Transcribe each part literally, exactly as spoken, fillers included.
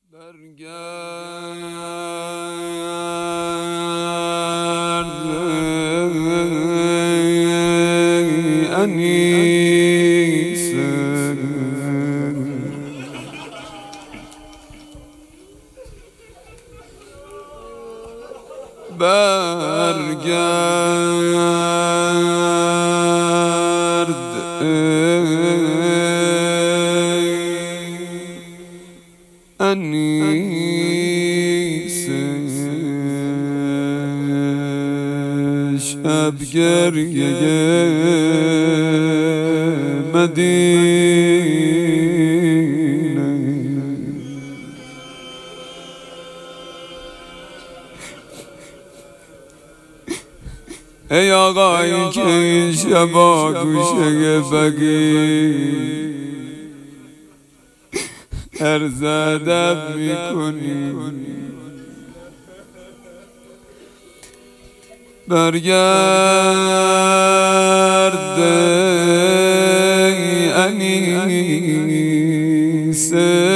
برگرد انیس برگرد انیس شب گریه مدینه ای آقایی که این شبا گوشه بگی عرض ادب میکنی برگرد انیس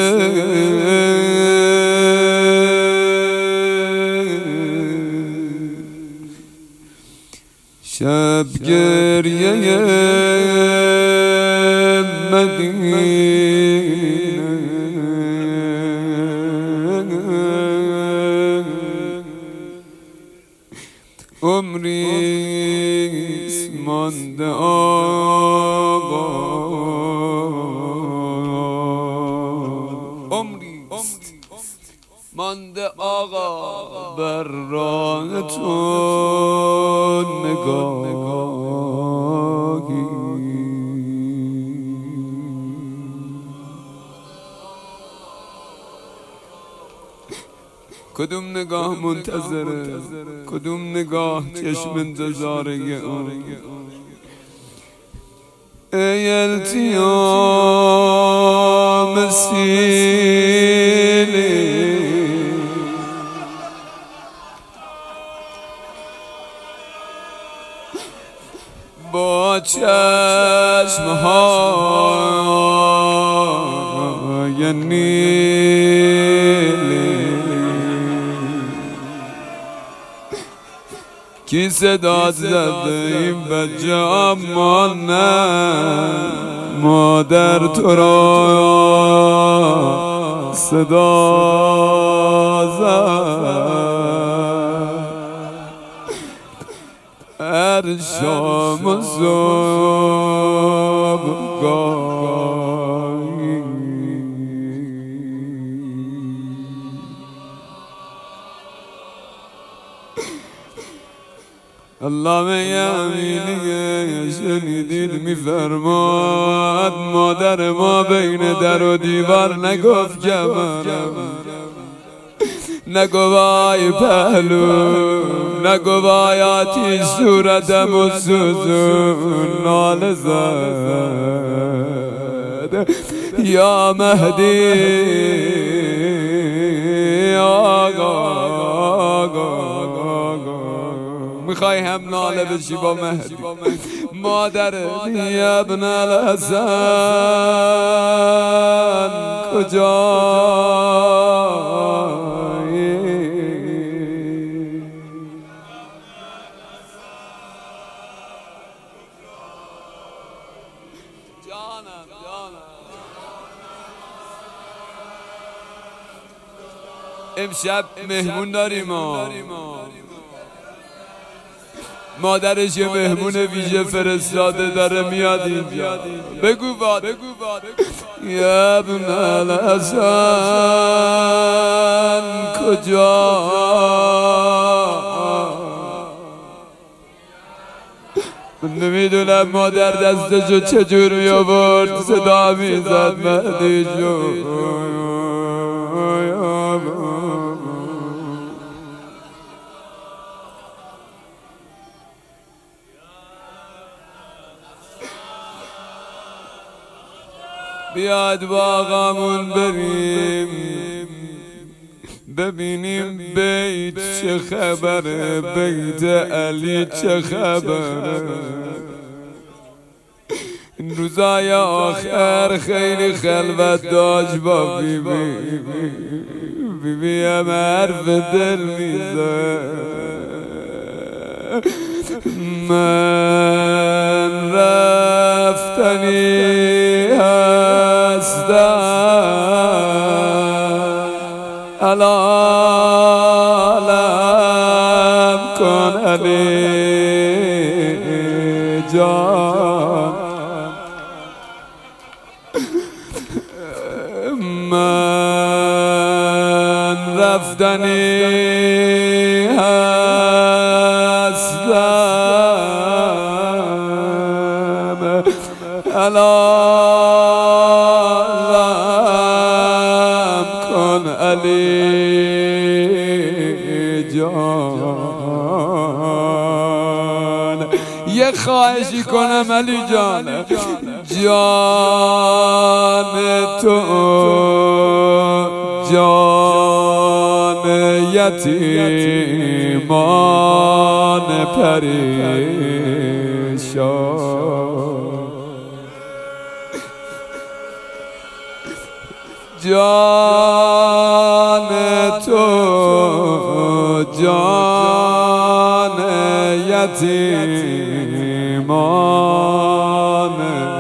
شب گریه مدینه عمریست مانده آقا عمریست مانده آقا بر راه تو نگاهی کدوم نگاه منتظره کدوم نگاه چشم انتظاره اون ای التیام سیلی با چشمهای نیلی کی صدا زده این بچه اما نه مادر تو را صدا زد هر شام و صبحگاهی علامه یمینی شنیدید میفرماد مادر ما بین در و دیوار نگفت کمرم نگوای پهلو نگوای آتیش صورتم و سوزون ناله زد یا مهدی آقا میخوای هم ناله بشی با مهدی مادر یا ابن الحسن کجایی جانم جانم امشب مهمون داریم ما مادرش یه مهمون ویژه فرستاده داره میاد اینجا بگو باد یا ابن الحسن کجا من نمیدونم مادر دستشو چجور می آورد صدا میزد مهدی جون بیاد با آقامون بریم ببینیم بیت چه خبره بیت علی چه خبره روزای آخر خیلی خلوت داشت با بی بی بی بی هم حرف دل میزد. من رفتنی هستم علالم کن علی جان. من رفتنی هستم علالم کن علی جان. یه خواهشی کنم علی جان، جان تو جان یتیمان پریشان، جان تو جان یتیمان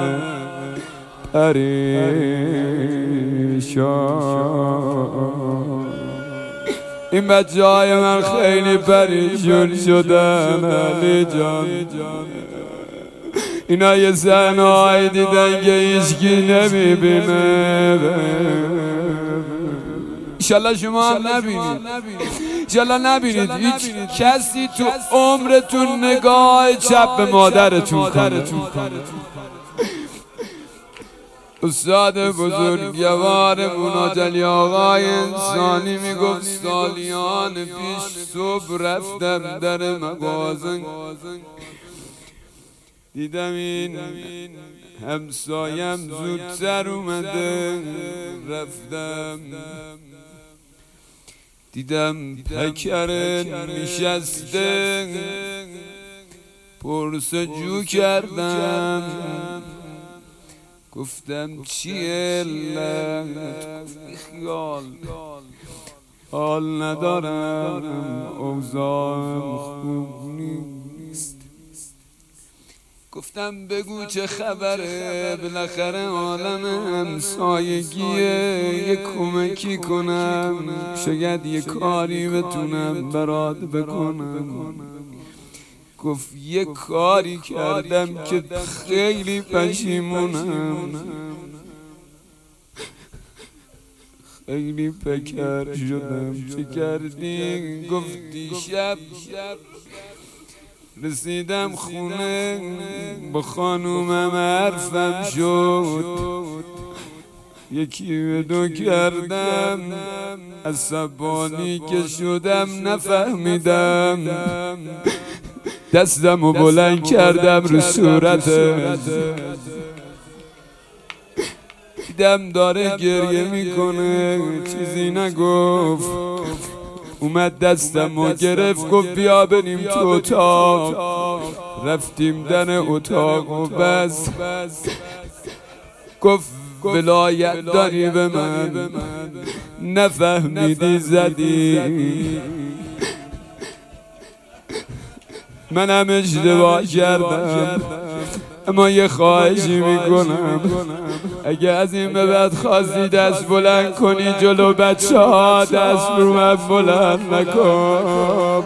پریشان. این بچه های من خیلی پریشون شدن علی جان. اینا یه صحنه‌ای دیدن که هیچکی نمیبینه. انشالله شما هم نبینید، انشالله نبینید هیچ کسی تو عمرتون نگاه چپ به مادرتون کنه. استاد بزرگوار مناجلی آقای انسانی میگفت سالیان پیش صبح رفتم در مغازه، دیدم این همسایم زودتر اومده، رفتم دیدم پکر نشسته، پرسجو کردم گفتم چیه علت؟ خیال حال ندارم، اوضاعم خوب نیست. گفتم بگو چه خبره، بالاخره عالم همسایگیه، یه کمکی کنم، شاید یه کاری بتونم برات بکنم. گفت یه کاری کردم که خیلی پشیمونم، خیلی پکر شدم. چه کردی؟ گفت دیشب رسیدم خونه با خانومم حرفم شد، یکی به دو کردم، عصبانی که شدم نفهمیدم، دستمو بلند کردم رو صورتش، دیدم داره گریه میکنه، چیزی نگفت. اومد دستمو گرفت گفت بیا بریم تو اتاق. رفتیم در اتاق و بس گفت ولایت داری به من، نفهمیدی زدی، منم اشتباه کردم، اما یه خواهشی میکنم، اگه از این به بعد خواستی دست بلند کنی جلو بچه ها، دست رو من بلند نکن.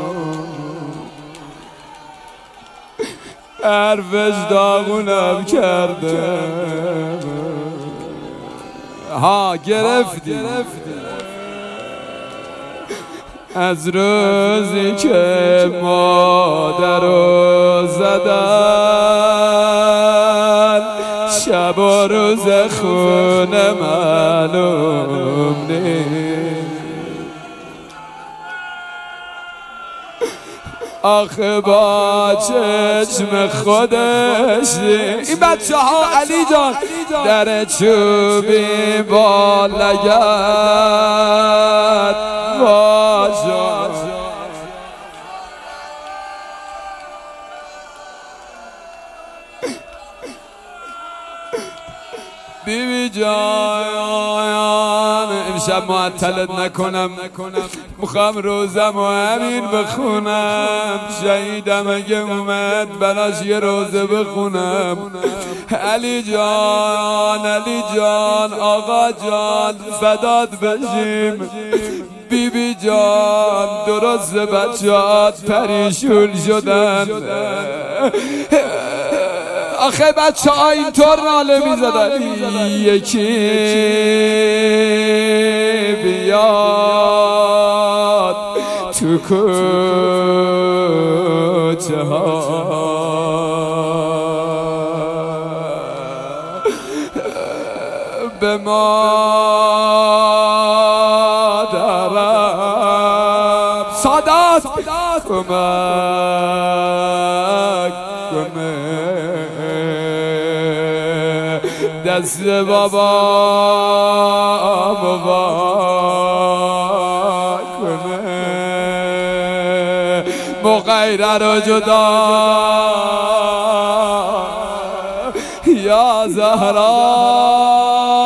حرفش داغونم کرده. ها گرفتی از روزی که مادرو زدن، شب و روز خونه معلوم نیست. آخه با چشم خودش این بچه ها علی جان در چوبی با لگد باشد. امشب معطلت نکنم، میخوام روزم و همین بخونم. شهیدم اگه اومد براش یه روزه بخونم. علی جان علی جان آقا جان فدات بشیم. بی بی جان درست بچه‌هات پریشون شدن. آخه بچه ها اینطور ناله میزدن یکی بیاد تو کوچه ها به مادرم سادات کمک کنه، دست بابا مبا کنه، مغیره رو جدا یا زهرا.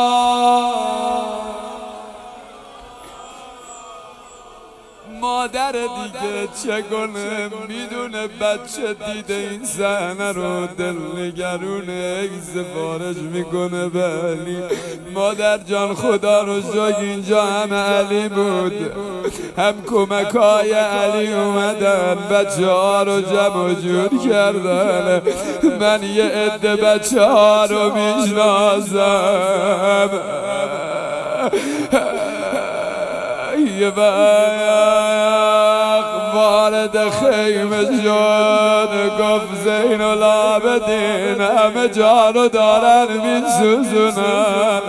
مادر دیگه چگونه میدونه بچه دیده این صحنه رو دل نگرونه سفارش میکنه به علی. مادر جان خدا رو شکر اینجا هم علی بود، هم کمک های علی اومدن بچه ها رو جمع و جور کردن. من یه عده بچه ها رو میشناسم. یه وقت وارد خیمه شد گفت زین العابدین همه جا رو دارن میسوزونن.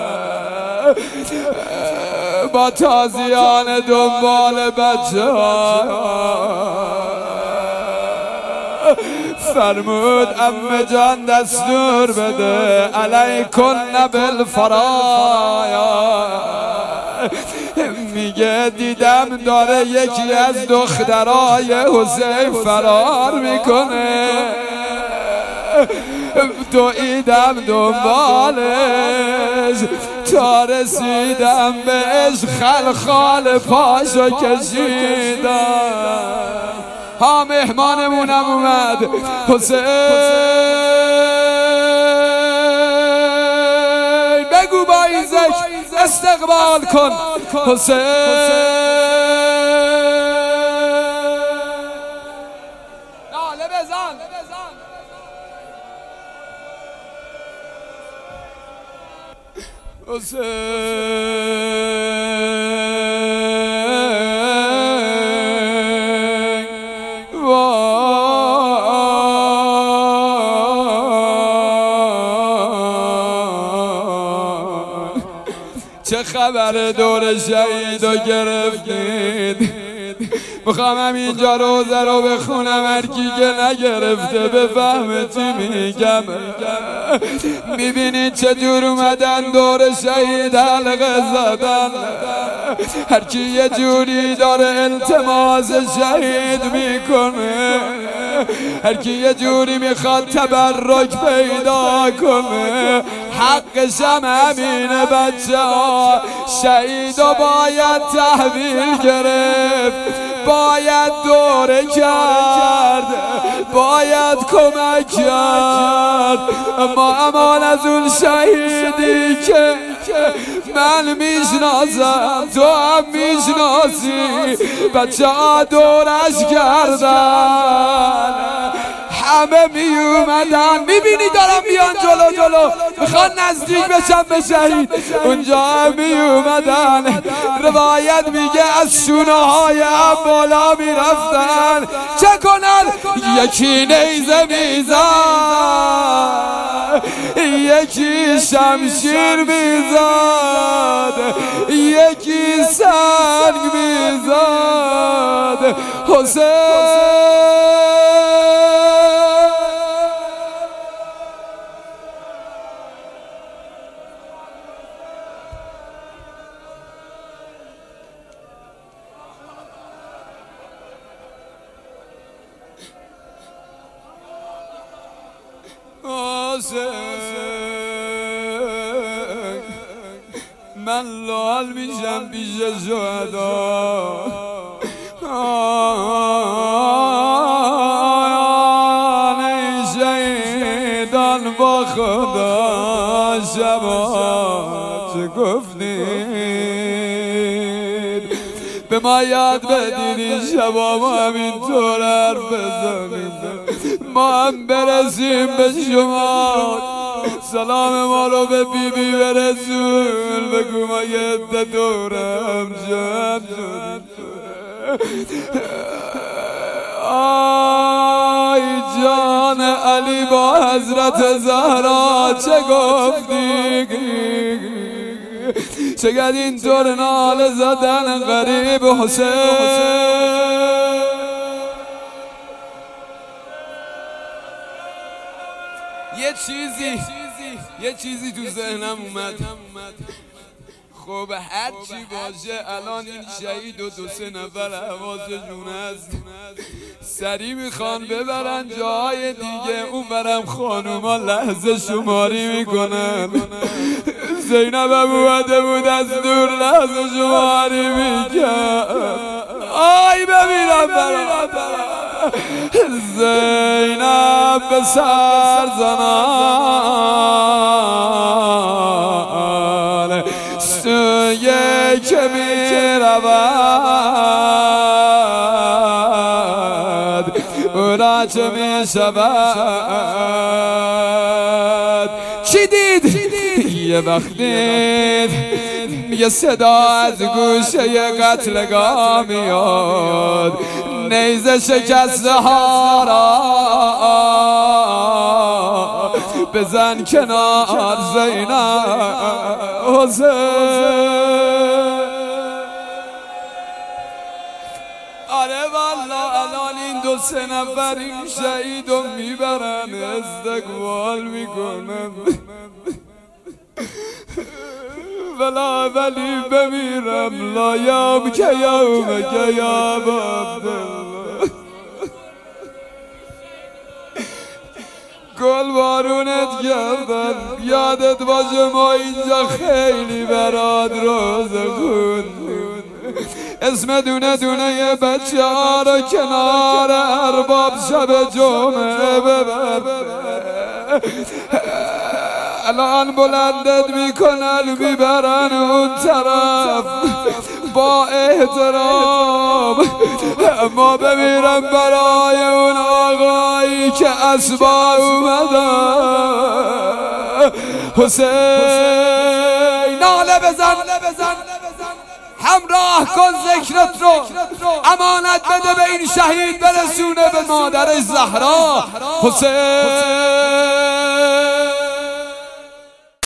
با تازیان دنبال بچه ها فرمود ام جان دستور بده علیکن بالفرایا. میگه دیدم داره یکی از دخترای حسین فرار میکنه، دویدم دنبالش تا رسیدم بهش خلخال پاشو کشیدم. ها مهمانمونم اومد حسین، بگو با ایزک استقبال کن حسین. ناله بزن چه خبر دور شهیدو گرفتید؟ میخوام همینجا روزه رو بخونم، هر کی که نگرفته بفهمه چی میگم. میبینید چجور اومدن دور شهید حلقه زدن، هر کی یه جوری داره التماس شهید میکنه، هر کی یه جوری میخواد تبرک پیدا کنه. حقش هم همینه بچه ها، شهید و باید تحویل گرفت، باید دوره کرد، باید کمک کرد. اما امان از اون شهیدی که من میشناسم تو هم میشناسی، بچه ها دورش کردن، همه می اومدن. میبینی دارم بیان جلو جلو میخوان نزدیک بشن به شهید، اونجا هم می اومدن. روایت میگه از شونه های هم بالا میرفتن. چه کنن؟ یکی نیزه میزد، یکی شمشیر میزد، یکی سنگ میزد. حسین من لال میشم پیش شهدا آن شهیدان با خدا شبا چه گفتید به ما یاد بدید این شبا ما همینطور حرف بزنیم ما هم برسیم به شما سلام ما رو به بی بی برسون بگو ما یه عده دورم جمع شدیم آی جان علی با حضرت زهرا چه گفتی چقدر اینطور ناله زدن غریب حسین یه چیزی یه چیزی تو ذهنم اومد خب هر چی باشه الان این شهید و دو سه نفر حواسشون هست سری میخوان ببرن جای دیگه اون برم خانوما لحظه شماری میکنن زینب هم اومده بود از دور لحظه شماری میکن آی ببینم برادر زینب به سر زنان سویه که میرود او را چه میشود چی دید؟ یه وقت دید یه صدا از گوشه قتلگاه میاد نیزه شکسته ها را بزن کنار زینب حسین آره والا الان این دو سه نفر این شهید رو میبرن استقبال میکنن ولا ولی بمیرم لا یوم که یوم که یا عبدالله گل بارونت کردن یادت باشه ما اینجا خیلی برات روزه خوندیم اسم دونه دونه یه بچه ها رو کنار ارباب شب جمعه ببر الان بلندت میکنن میبرن اون طرف با احترام ما بمیرم برای اون آقایی که اسبا اومدن حسین ناله بزن همراه کن ذکرت رو امانت بده به این شهید برسونه به مادرش زهرا حسین